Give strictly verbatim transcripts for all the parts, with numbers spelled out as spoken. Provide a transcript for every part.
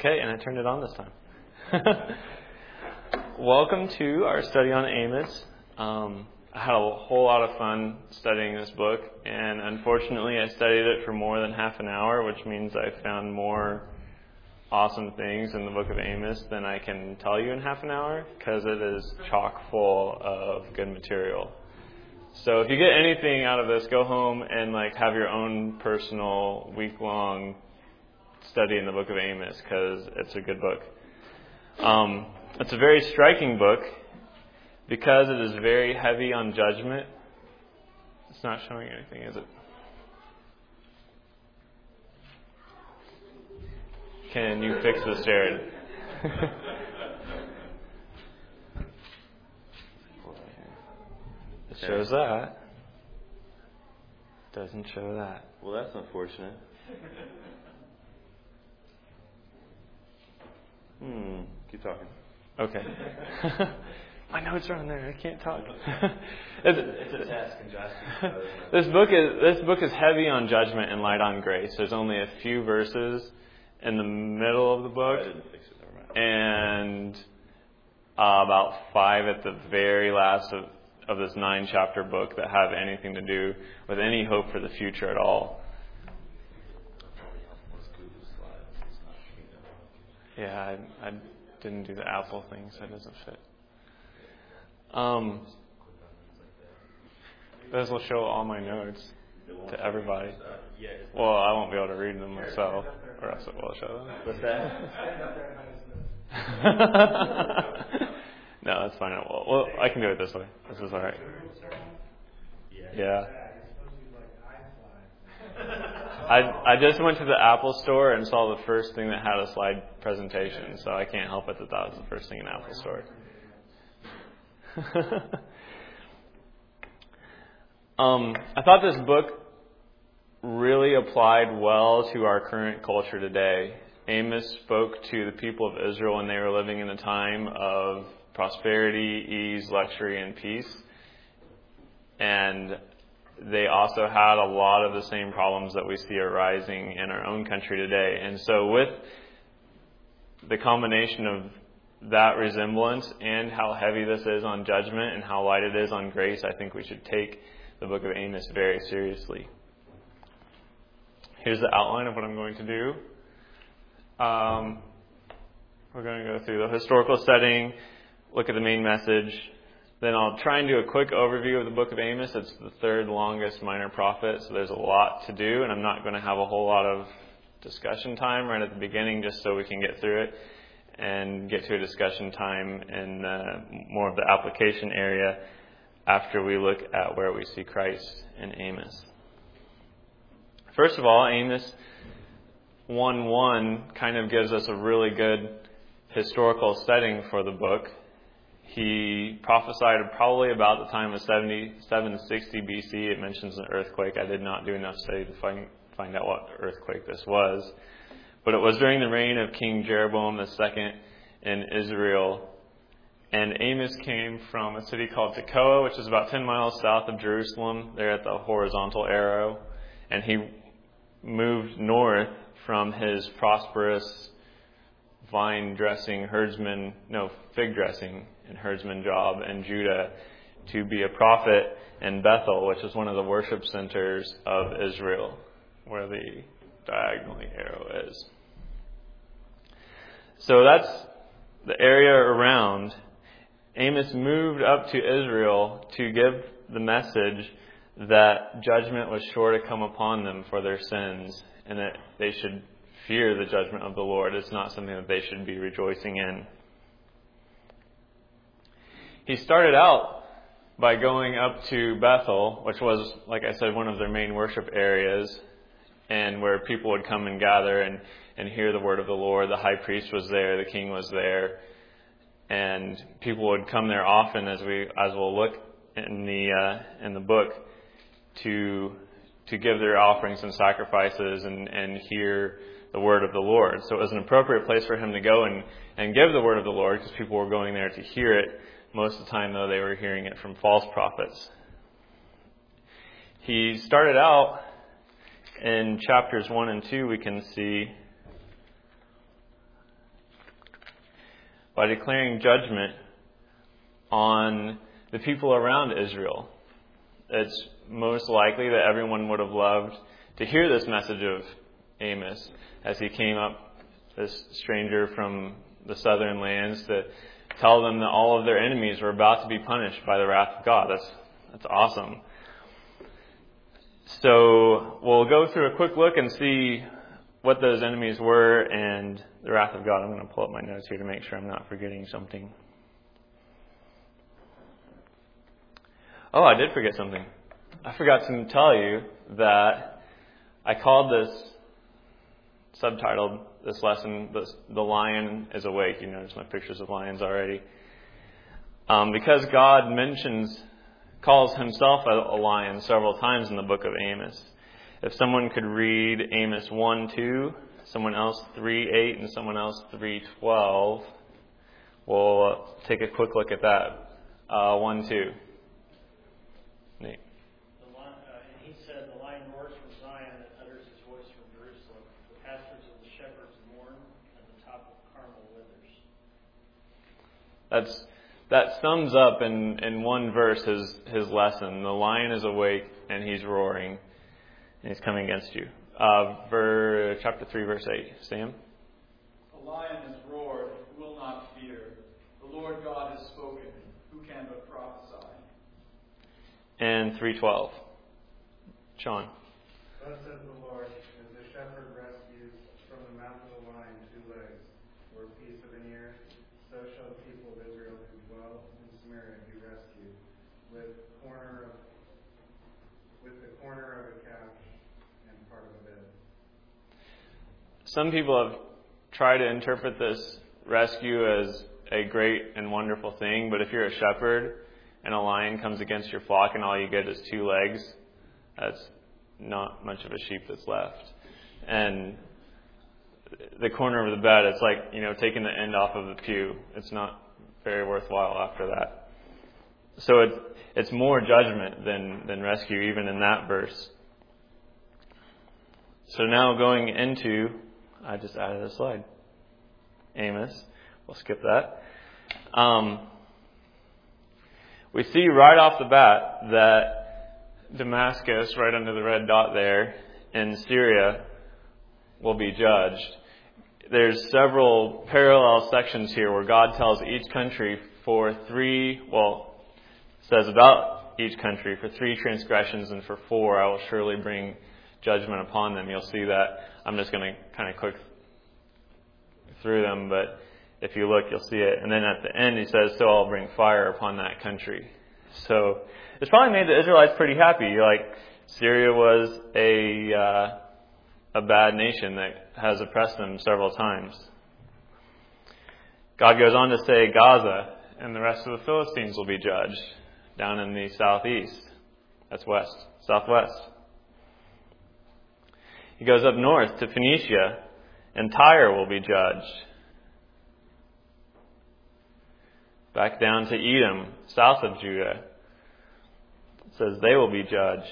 Okay, and I turned it on this time. Welcome to our study on Amos. Um, I had a whole lot of fun studying this book, and unfortunately I studied it for more than half an hour, which means I found more awesome things in the book of Amos than I can tell you in half an hour, because it is chock full of good material. So if you get anything out of this, go home and like have your own personal week-long study in the book of Amos, because it's a good book. Um, it's a very striking book because it is very heavy on judgment. It's not showing anything, is it? Can you fix this, Jared? It shows that. Doesn't show that. Well, that's unfortunate. Hmm. Keep talking. Okay. My notes are on there. I can't talk. it's, it's a task, and Josh can This book is this book is heavy on judgment and light on grace. There's only a few verses in the middle of the book, I didn't fix it. Never mind. and uh, about five at the very last of, of this nine-chapter book that have anything to do with any hope for the future at all. Yeah, I, I didn't do the Apple thing, so it doesn't fit. Um, this will show all my notes to everybody. Well, I won't be able to read them myself, or else it will show them. What's that? No, that's fine. Well, well, I can do it this way. This is all right. Yeah. I I just went to the Apple store and saw the first thing that had a slide presentation, so I can't help it that that was the first thing in Apple store. um, I thought this book really applied well to our current culture today. Amos spoke to the people of Israel when they were living in a time of prosperity, ease, luxury, and peace. And they also had a lot of the same problems that we see arising in our own country today. And so with the combination of that resemblance and how heavy this is on judgment and how light it is on grace, I think we should take the book of Amos very seriously. Here's the outline of what I'm going to do. Um, we're going to go through the historical setting, look at the main message. Then I'll try and do a quick overview of the book of Amos. It's the third longest minor prophet, so there's a lot to do, and I'm not going to have a whole lot of discussion time right at the beginning just so we can get through it and get to a discussion time in uh, more of the application area after we look at where we see Christ in Amos. First of all, Amos one one kind of gives us a really good historical setting for the book. He prophesied probably about the time of seventy-seven sixty B C. It mentions an earthquake. I did not do enough study to find find out what earthquake this was. But it was during the reign of King Jeroboam the second in Israel. And Amos came from a city called Tekoa, which is about ten miles south of Jerusalem. There at the horizontal arrow. And he moved north from his prosperous vine dressing herdsman, no, fig dressing and herdsman job in Judah to be a prophet in Bethel, which is one of the worship centers of Israel, where the diagonally arrow is. So that's the area around. Amos moved up to Israel to give the message that judgment was sure to come upon them for their sins and that they should fear the judgment of the Lord. It's not something that they should be rejoicing in. He started out by going up to Bethel, which was, like I said, one of their main worship areas, and where people would come and gather and, and hear the word of the Lord. The high priest was there, the king was there, and people would come there often, as we as we'll look in the uh, in the book, to to give their offerings and sacrifices and, and hear the word of the Lord. So it was an appropriate place for him to go and, and give the word of the Lord, because people were going there to hear it. Most of the time, though, they were hearing it from false prophets. He started out in chapters one and two, we can see by declaring judgment on the people around Israel. It's most likely that everyone would have loved to hear this message of Amos as he came up, this stranger from the southern lands, to tell them that all of their enemies were about to be punished by the wrath of God. That's that's awesome. So we'll go through a quick look and see what those enemies were and the wrath of God. I'm going to pull up my notes here to make sure I'm not forgetting something. Oh, I did forget something. I forgot to tell you that I called this, subtitled this lesson, the, the Lion is Awake. You notice my pictures of lions already. Um, because God mentions, calls himself a, a lion several times in the book of Amos. If someone could read Amos one two, someone else three eight, and someone else three twelve, we'll take a quick look at that. Uh, one two. Nate. The lion, uh, and he said, "The lion roars from Zion and utters his voice from Jerusalem. The pastures of the shepherds mourn, and the top of Carmel withers." That's that sums up in, in one verse his his lesson. The lion is awake and he's roaring, and he's coming against you. Uh, ver, chapter three, verse eight. Sam. The lion has roared, will not fear. The Lord God has spoken. Who can but prophesy? And three twelve. Sean. Thus says the Lord, as the shepherd rescues from the mouth of the lion two legs, or a piece of an ear, so shall the people of Israel who dwell in Samaria be rescued, with corner of with the corner of a couch and part of a bed. Some people have tried to interpret this rescue as a great and wonderful thing, but if you're a shepherd and a lion comes against your flock and all you get is two legs, that's not much of a sheep that's left. And the corner of the bed, it's like, you know, taking the end off of the pew. It's not very worthwhile after that. So it's, it's more judgment than, than rescue, even in that verse. So now going into, I just added a slide. Amos. We'll skip that. Um, we see right off the bat that Damascus, right under the red dot there, in Syria, will be judged. There's several parallel sections here where God tells each country for three, well, says about each country, for three transgressions and for four, I will surely bring judgment upon them. You'll see that. I'm just going to kind of click through them, but if you look, you'll see it. And then at the end, he says, so I'll bring fire upon that country. So it's probably made the Israelites pretty happy. Like, Syria was a uh, a bad nation that has oppressed them several times. God goes on to say Gaza and the rest of the Philistines will be judged down in the southeast. That's west, southwest. He goes up north to Phoenicia, and Tyre will be judged. Back down to Edom, south of Judah. It says they will be judged.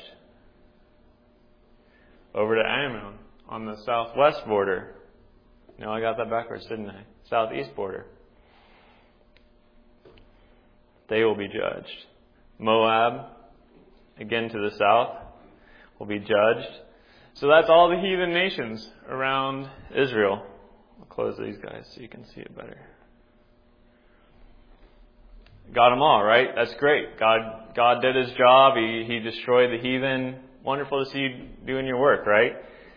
Over to Ammon on the southwest border. No, I got that backwards, didn't I? Southeast border. They will be judged. Moab, again to the south, will be judged. So that's all the heathen nations around Israel. I'll close these guys so you can see it better. Got them all, right? That's great. God God did his job. He, he destroyed the heathen. Wonderful to see you doing your work, right?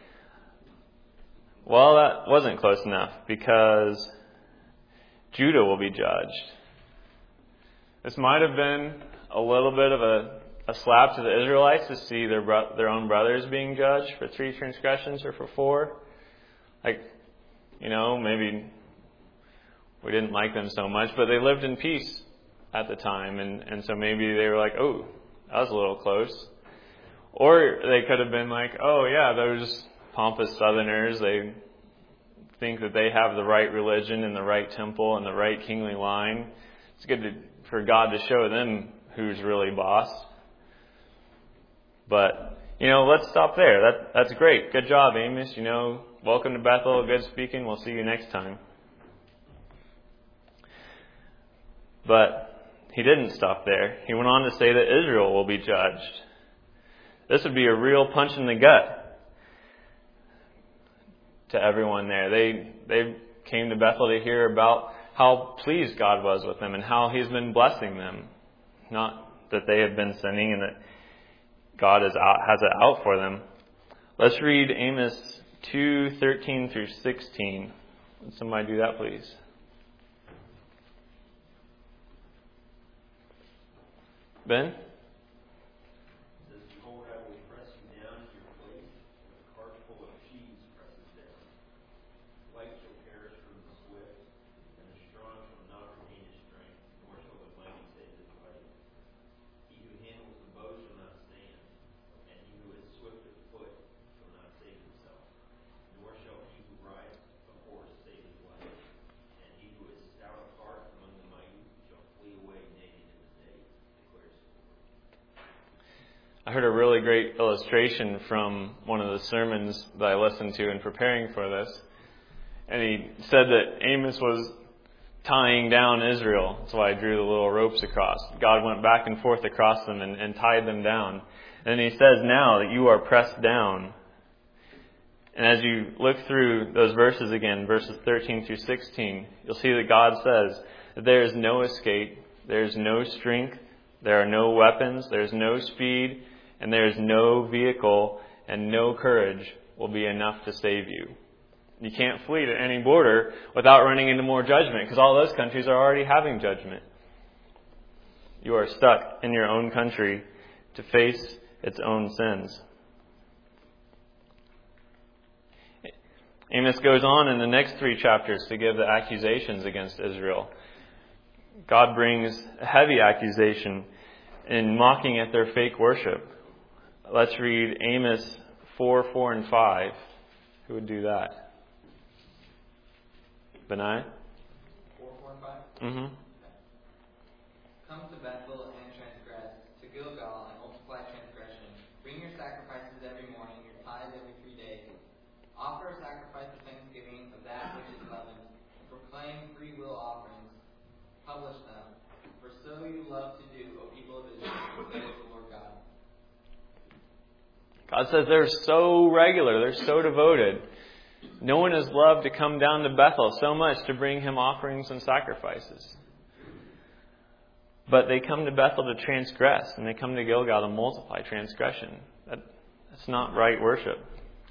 Well, that wasn't close enough because Judah will be judged. This might have been a little bit of a, a slap to the Israelites to see their bro- their own brothers being judged for three transgressions or for four. Like, you know, maybe we didn't like them so much, but they lived in peace at the time, and, and so maybe they were like, oh, that was a little close. Or they could have been like, oh yeah, those pompous southerners, they think that they have the right religion and the right temple and the right kingly line. It's good to, for God to show them who's really boss. But, you know, let's stop there. That That's great. Good job, Amos. You know, welcome to Bethel. Good speaking. We'll see you next time. But he didn't stop there. He went on to say that Israel will be judged. This would be a real punch in the gut to everyone there. They they came to Bethel to hear about how pleased God was with them and how He's been blessing them. Not that they have been sinning and that God is out, has it out for them. Let's read Amos two thirteen through sixteen. Would somebody do that, please? Ben? I heard a really great illustration from one of the sermons that I listened to in preparing for this. And he said that Amos was tying down Israel. That's why I drew the little ropes across. God went back and forth across them and, and tied them down. And he says now that you are pressed down. And as you look through those verses again, verses thirteen through sixteen, you'll see that God says that there is no escape, there is no strength, there are no weapons, there is no speed, and there is no vehicle and no courage will be enough to save you. You can't flee to any border without running into more judgment, because all those countries are already having judgment. You are stuck in your own country to face its own sins. Amos goes on in the next three chapters to give the accusations against Israel. God brings a heavy accusation in mocking at their fake worship. Let's read Amos four, four, and five. Who would do that? Benai? four, four, and five? Mm-hmm. Come to Bethel and transgress, to Gilgal and multiply transgression. Bring your sacrifices every morning, your tithes every three days. Offer a sacrifice of thanksgiving of that which is leavened, and proclaim free will offerings. Publish them, for so you love to do, O people of Israel, declares the Lord God. God says they're so regular, they're so devoted. No one has loved to come down to Bethel so much to bring Him offerings and sacrifices. But they come to Bethel to transgress, and they come to Gilgal to multiply transgression. That, that's not right worship.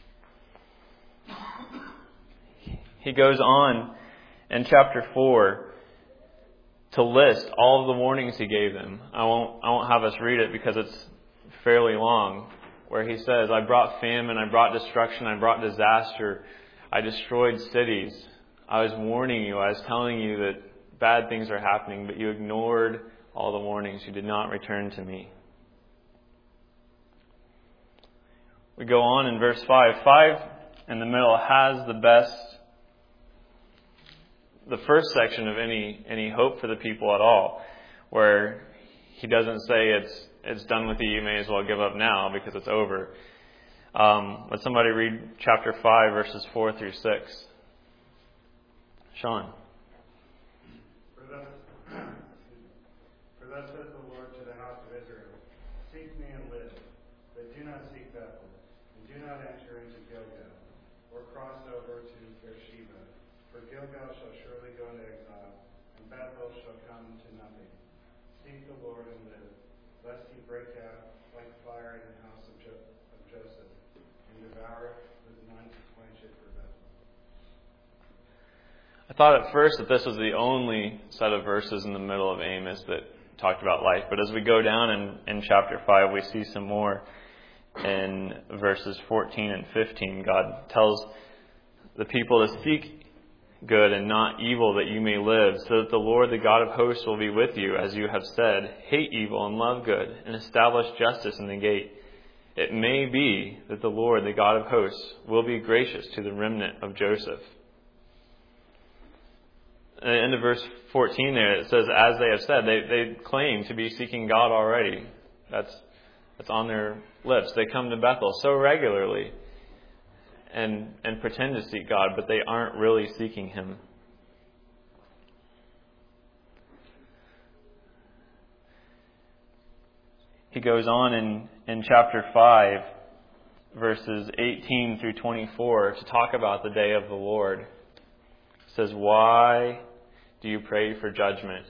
He goes on in chapter four to list all of the warnings He gave them. I won't, I won't have us read it because it's fairly long, where He says, I brought famine, I brought destruction, I brought disaster, I destroyed cities. I was warning you, I was telling you that bad things are happening, but you ignored all the warnings. You did not return to me. We go on in verse five. five in the middle has the best, the first section of any any hope for the people at all, where he doesn't say it's it's done with you, you may as well give up now because it's over. Um, let somebody read chapter five, verses four through six. Sean. For thus, for thus says the Lord to the house of Israel, seek me and live, but do not seek Bethel, and do not enter into Gilgal, or cross over to Beersheba. For Gilgal shall surely go into exile, and Bethel shall come to nothing. Seek the Lord and live, lest He break out like fire in the house of, jo- of Joseph, and devour it with none to quench it for Bethel. I thought at first that this was the only set of verses in the middle of Amos that talked about life. But as we go down in, in chapter five, we see some more. In verses fourteen and fifteen, God tells the people to seek good and not evil, that you may live, so that the Lord, the God of hosts, will be with you, as you have said, hate evil and love good, and establish justice in the gate. It may be that the Lord, the God of hosts, will be gracious to the remnant of Joseph. At the end of verse fourteen there, it says, as they have said, they, they claim to be seeking God already. That's, that's on their lips. They come to Bethel so regularly and, and pretend to seek God, but they aren't really seeking Him. he goes on in, in chapter five, verses eighteen through twenty-four, to talk about the day of the Lord. He says, "Why do you pray for judgment?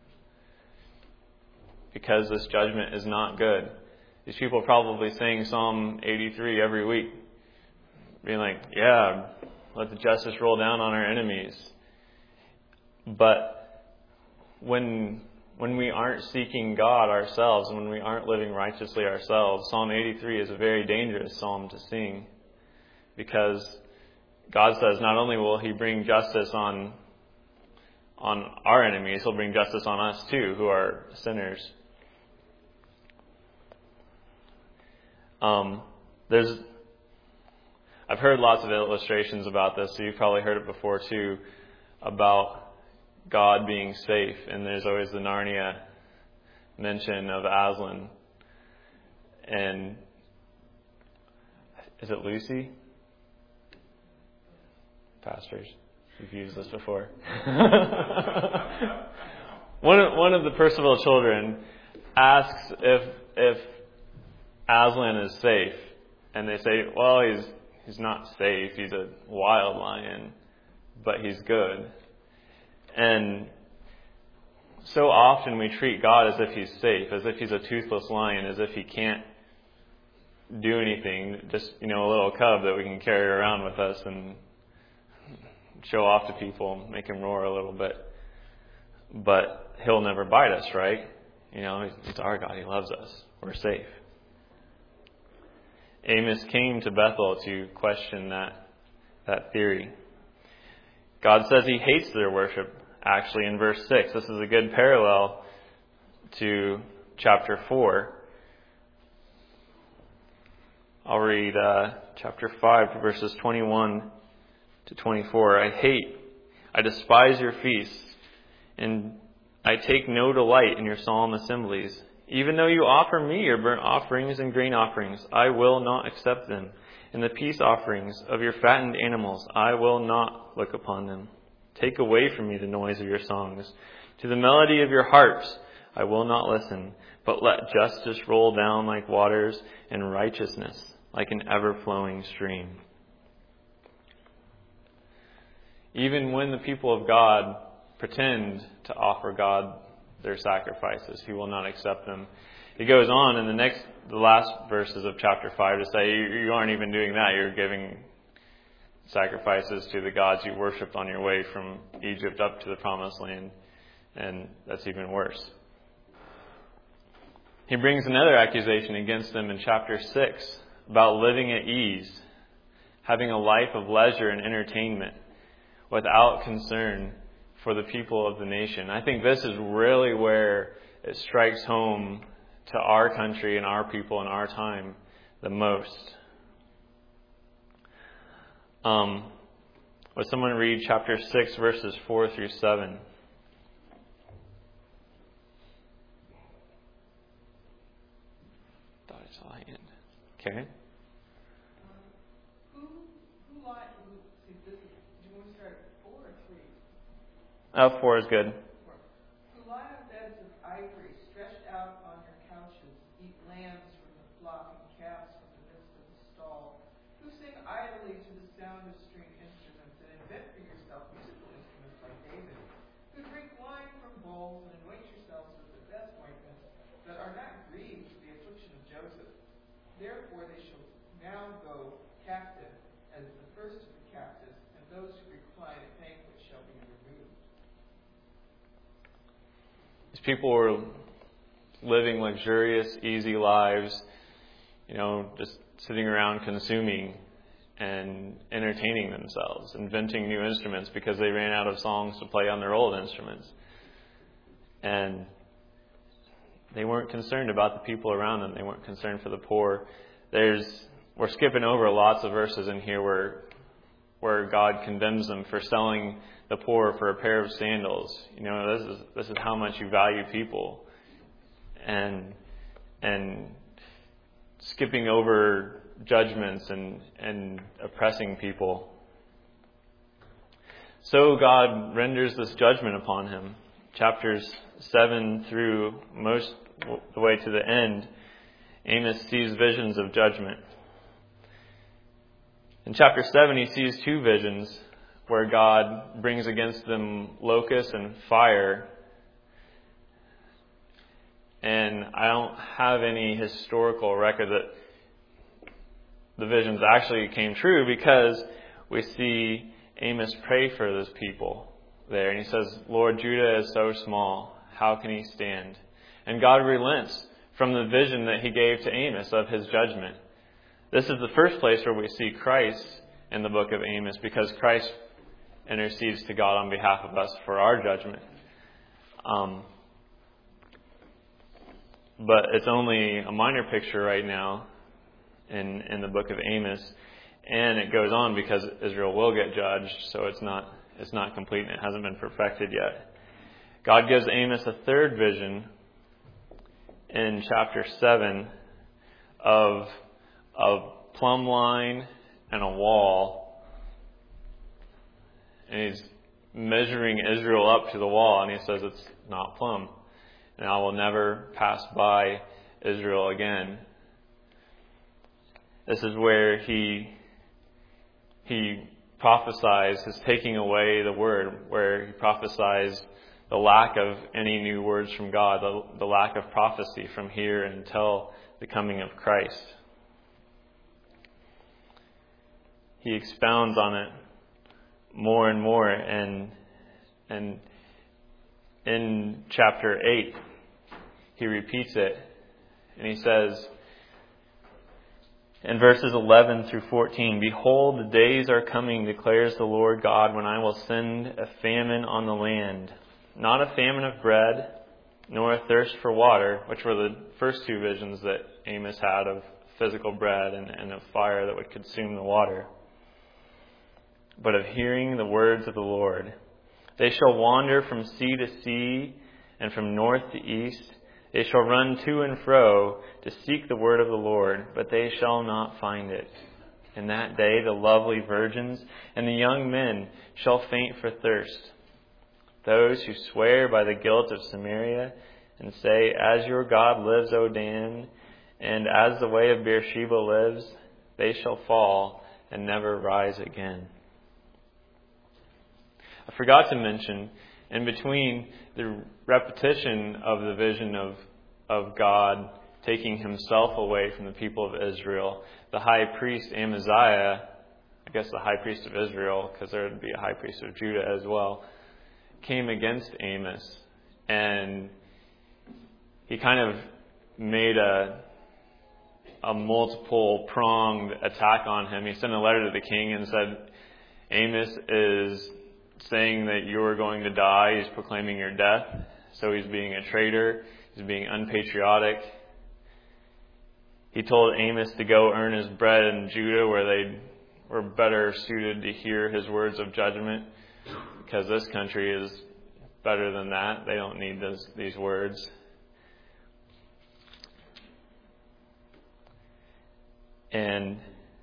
Because this judgment is not good." These people probably sing Psalm eighty-three every week, being like, yeah, let the justice roll down on our enemies. But when when we aren't seeking God ourselves, when we aren't living righteously ourselves, Psalm eighty-three is a very dangerous psalm to sing, because God says not only will He bring justice on on our enemies, He'll bring justice on us too, who are sinners. Um, there's, I've heard lots of illustrations about this, so you've probably heard it before too, about God being safe. And there's always the Narnia mention of Aslan. And is it Lucy? Pastors, you've used this before. one of, one of the Percival children asks if if Aslan is safe, and they say, well, he's he's not safe. He's a wild lion, but he's good. And so often we treat God as if He's safe, as if He's a toothless lion, as if He can't do anything, just, you know, a little cub that we can carry around with us and show off to people, make him roar a little bit. But He'll never bite us, right? You know, it's our God. He loves us. We're safe. Amos came to Bethel to question that that theory. God says He hates their worship, actually, in verse six. This is a good parallel to chapter four. I'll read uh, chapter five, verses twenty-one to twenty-four. I hate, I despise your feasts, and I take no delight in your solemn assemblies. Even though you offer me your burnt offerings and grain offerings, I will not accept them. And the peace offerings of your fattened animals, I will not look upon them. Take away from me the noise of your songs. To the melody of your harps, I will not listen. But let justice roll down like waters, and righteousness like an ever-flowing stream. Even when the people of God pretend to offer God their sacrifices, He will not accept them. He goes on in the next, the last verses of chapter five to say, you, you aren't even doing that. You're giving sacrifices to the gods you worshipped on your way from Egypt up to the Promised Land, and that's even worse. He brings another accusation against them in chapter six about living at ease, having a life of leisure and entertainment without concern for the people of the nation. I think this is really where it strikes home to our country and our people in our time the most. Um, would someone read chapter six, verses four through seven? Thought I saw a hand. Okay. Uh, four is good. Who lie on beds of ivory, stretched out on your couches, eat lambs from the flock and calves from the midst of the stall, who sing idly to the sound of string instruments and invent for yourself musical instruments like David, who drink wine from bowls and anoint yourselves with the best ointments, that are not grieved with the affliction of Joseph. Therefore they shall now go captive as the first of the captives, and those who recline at banquets shall be removed. People were living luxurious, easy lives, you know, just sitting around consuming and entertaining themselves, inventing new instruments because they ran out of songs to play on their old instruments. And they weren't concerned about the people around them. They weren't concerned for the poor. There's, we're skipping over lots of verses in here where where God condemns them for selling the poor for a pair of sandals. You know, this is this is how much you value people, and and skipping over judgments and and oppressing people. So God renders this judgment upon him. Chapters seven through most the way to the end, Amos sees visions of judgment. In chapter seven, he sees two visions where God brings against them locusts and fire. And I don't have any historical record that the visions actually came true, because we see Amos pray for those people there. And he says, Lord, Judah is so small. How can he stand? And God relents from the vision that he gave to Amos of his judgment. This is the first place where we see Christ in the book of Amos, because Christ intercedes to God on behalf of us for our judgment. Um, but it's only a minor picture right now in, in the book of Amos. And it goes on because Israel will get judged, so it's not it's not complete and it hasn't been perfected yet. God gives Amos a third vision in chapter seven of a plumb line and a wall. And he's measuring Israel up to the wall, and he says it's not plumb. And I will never pass by Israel again. This is where he he prophesies his taking away the word, where he prophesies the lack of any new words from God, the, the lack of prophecy from here until the coming of Christ. He expounds on it more and more, and and in chapter eight, he repeats it, and he says, in verses eleven through fourteen, Behold, the days are coming, declares the Lord God, when I will send a famine on the land. Not a famine of bread, nor a thirst for water, which were the first two visions that Amos had of physical bread and, and of fire that would consume the water, but of hearing the words of the Lord. They shall wander from sea to sea, and from north to east. They shall run to and fro to seek the word of the Lord, but they shall not find it. In that day the lovely virgins and the young men shall faint for thirst. Those who swear by the guilt of Samaria and say, As your God lives, O Dan, and as the way of Beersheba lives, they shall fall and never rise again. I forgot to mention, in between the repetition of the vision of, of God taking himself away from the people of Israel, the high priest Amaziah, I guess the high priest of Israel, because there would be a high priest of Judah as well, came against Amos, and he kind of made a a multiple pronged attack on him. He sent a letter to the king and said, Amos is saying that you are going to die. He's proclaiming your death. So he's being a traitor. He's being unpatriotic. He told Amos to go earn his bread in Judah, where they were better suited to hear his words of judgment, because this country is better than that. They don't need this, these words. And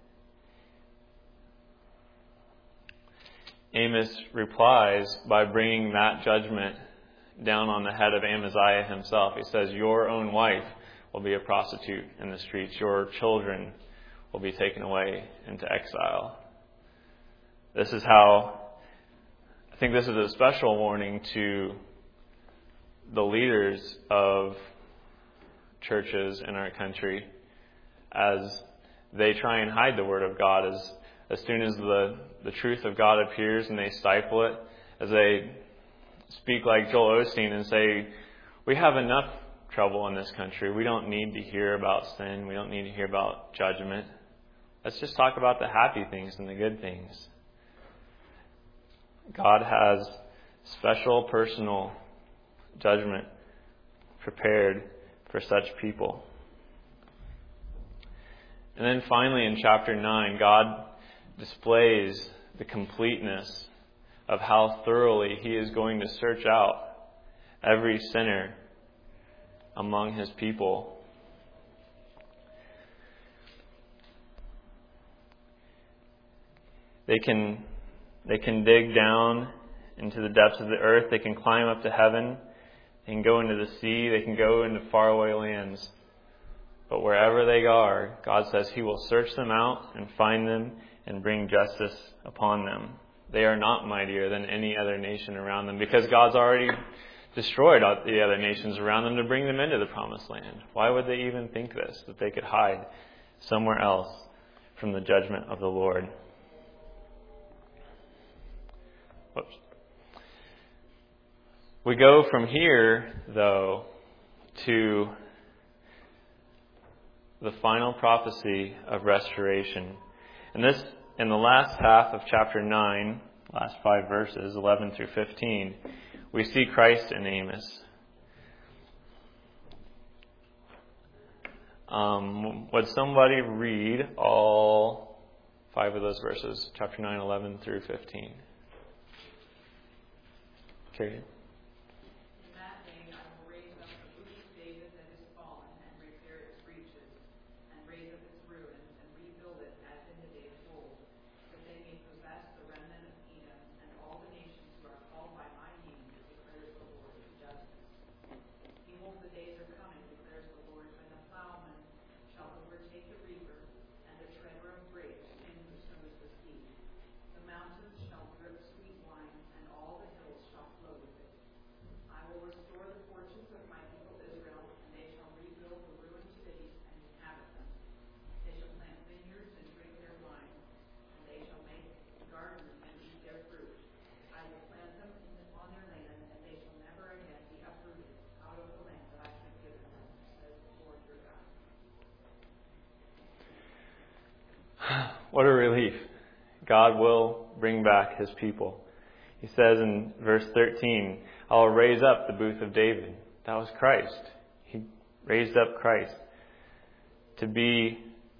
Amos replies by bringing that judgment down on the head of Amaziah himself. He says, Your own wife will be a prostitute in the streets. Your children will be taken away into exile. This is how, I think this is a special warning to the leaders of churches in our country as they try and hide the Word of God. As, as soon as the, the truth of God appears and they stifle it, as they speak like Joel Osteen and say, we have enough trouble in this country. We don't need to hear about sin. We don't need to hear about judgment. Let's just talk about the happy things and the good things. God has special personal judgment prepared for such people. And then finally in chapter nine, God displays the completeness of how thoroughly He is going to search out every sinner among His people. They can, they can dig down into the depths of the earth. They can climb up to heaven. They can go into the sea. They can go into faraway lands. But wherever they are, God says He will search them out and find them and bring justice upon them. They are not mightier than any other nation around them because God's already destroyed the other nations around them to bring them into the promised land. Why would they even think this, that they could hide somewhere else from the judgment of the Lord? Whoops. We go from here, though, to the final prophecy of restoration. And this, in the last half of chapter nine, last five verses, eleven through fifteen, we see Christ in Amos. Um, would somebody read all five of those verses, chapter nine, eleven through fifteen? Okay. What a relief. God will bring back His people. He says in verse thirteen, I will raise up the booth of David. That was Christ. He raised up Christ to be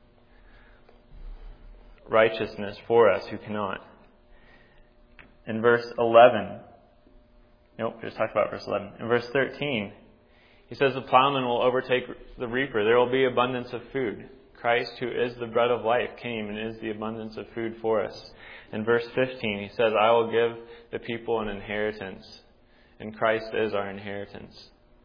righteousness for us who cannot. In verse eleven, nope, we just talked about verse eleven. In verse thirteen, He says the plowman will overtake the reaper. There will be abundance of food. Christ, who is the bread of life, came and is the abundance of food for us. In verse fifteen, He says, I will give the people an inheritance. And Christ is our inheritance.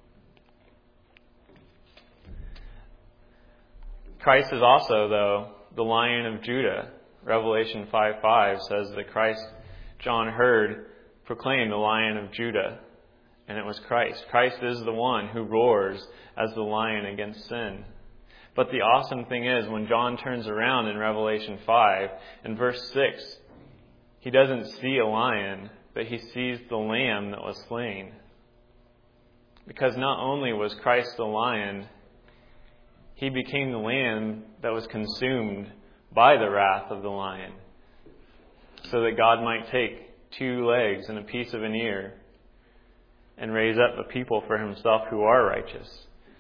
Christ is also, though, the Lion of Judah. Revelation five five says that Christ, John heard, proclaim the Lion of Judah. And it was Christ. Christ is the one who roars as the lion against sin. But the awesome thing is, when John turns around in Revelation five, in verse six, he doesn't see a lion, but he sees the lamb that was slain. Because not only was Christ the lion, He became the lamb that was consumed by the wrath of the lion, so that God might take two legs and a piece of an ear and raise up a people for Himself who are righteous.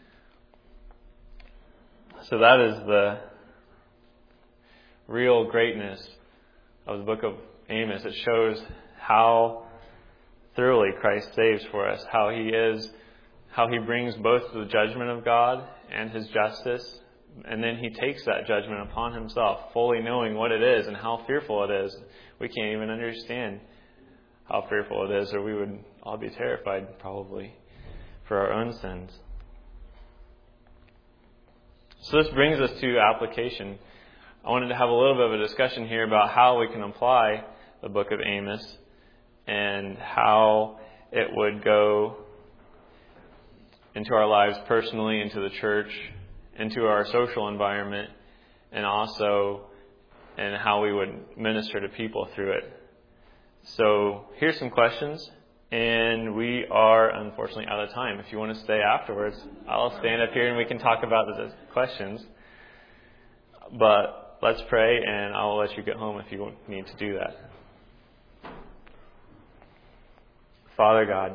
So that is the real greatness of the book of Amos. It shows how thoroughly Christ saves for us, how He is, how He brings both the judgment of God and His justice, and then He takes that judgment upon Himself, fully knowing what it is and how fearful it is. We can't even understand how fearful it is, or we would all be terrified probably for our own sins. So this brings us to application. I wanted to have a little bit of a discussion here about how we can apply the book of Amos and how it would go into our lives personally, into the church, into our social environment, and also in how we would minister to people through it. So here's some questions. And we are, unfortunately, out of time. If you want to stay afterwards, I'll stand up here and we can talk about the questions. But let's pray, and I'll let you get home if you need to do that. Father God,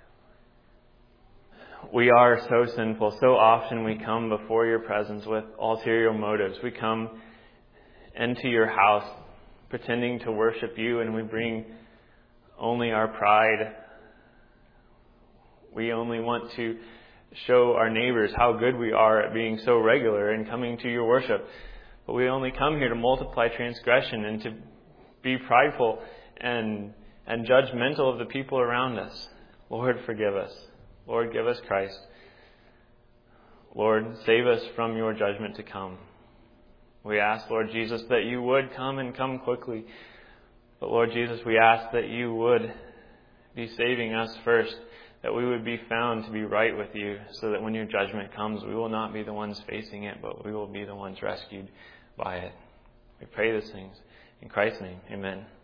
we are so sinful. So often we come before your presence with ulterior motives. We come into your house pretending to worship you, and we bring only our pride. We only want to show our neighbors how good we are at being so regular and coming to your worship. But we only come here to multiply transgression and to be prideful and and judgmental of the people around us. Lord, forgive us. Lord, give us Christ. Lord, save us from your judgment to come. We ask, Lord Jesus, that you would come and come quickly. But Lord Jesus, we ask that you would be saving us first, that we would be found to be right with you, so that when your judgment comes, we will not be the ones facing it, but we will be the ones rescued by it. We pray these things in Christ's name. Amen.